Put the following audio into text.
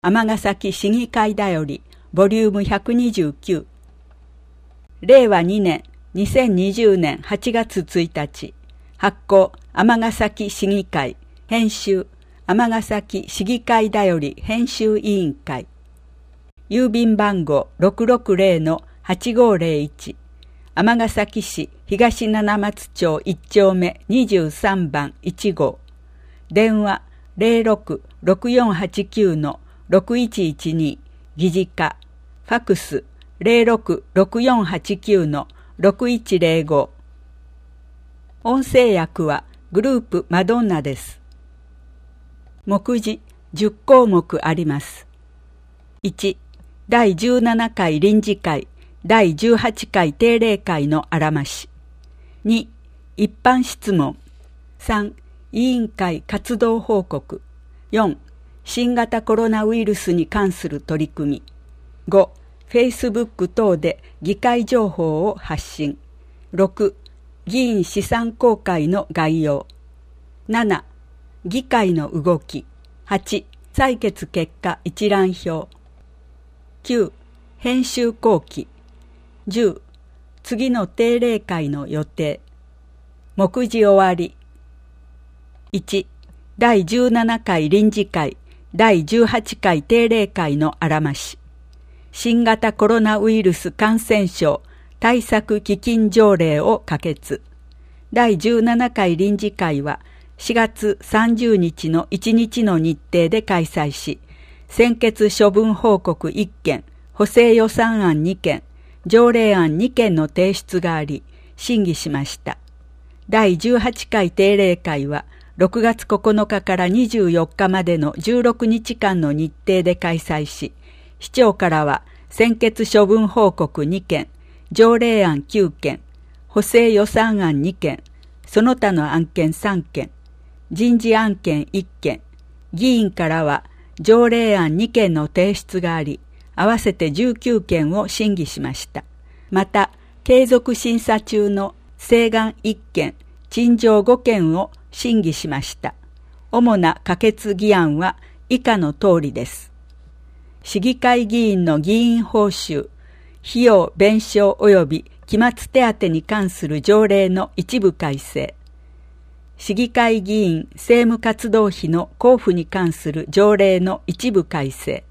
尼崎市議会だよりボリューム129。令和2年2020年8月1日発行尼崎市議会編集尼崎市議会だより編集委員会郵便番号 660-8501 尼崎市東七松町1丁目23番1号電話 06-6489-6112 議事課ファクス 06-6489-6105 音声訳はグループマドンナです。目次10項目あります。1、第17回臨時会第18回定例会のあらまし。2、一般質問。3、委員会活動報告。4、新型コロナウイルスに関する取り組み。5、Facebook 等で議会情報を発信。6、議員資産公開の概要。7、議会の動き。8、採決結果一覧表。9、編集後期。10、次の定例会の予定。目次終わり。1、第17回臨時会第18回定例会のあらまし。新型コロナウイルス感染症対策基金条例を可決。第17回臨時会は4月30日の1日の日程で開催し、専決処分報告1件、補正予算案2件、条例案2件の提出があり、審議しました。第18回定例会は6月9日から24日までの16日間の日程で開催し、市長からは専決処分報告2件、条例案9件、補正予算案2件、その他の案件3件、人事案件1件、議員からは条例案2件の提出があり、合わせて19件を審議しました。また、継続審査中の請願1件、陳情5件を審議しました。主な可決議案は以下の通りです。市議会議員の議員報酬、費用弁償及び期末手当に関する条例の一部改正。市議会議員政務活動費の交付に関する条例の一部改正。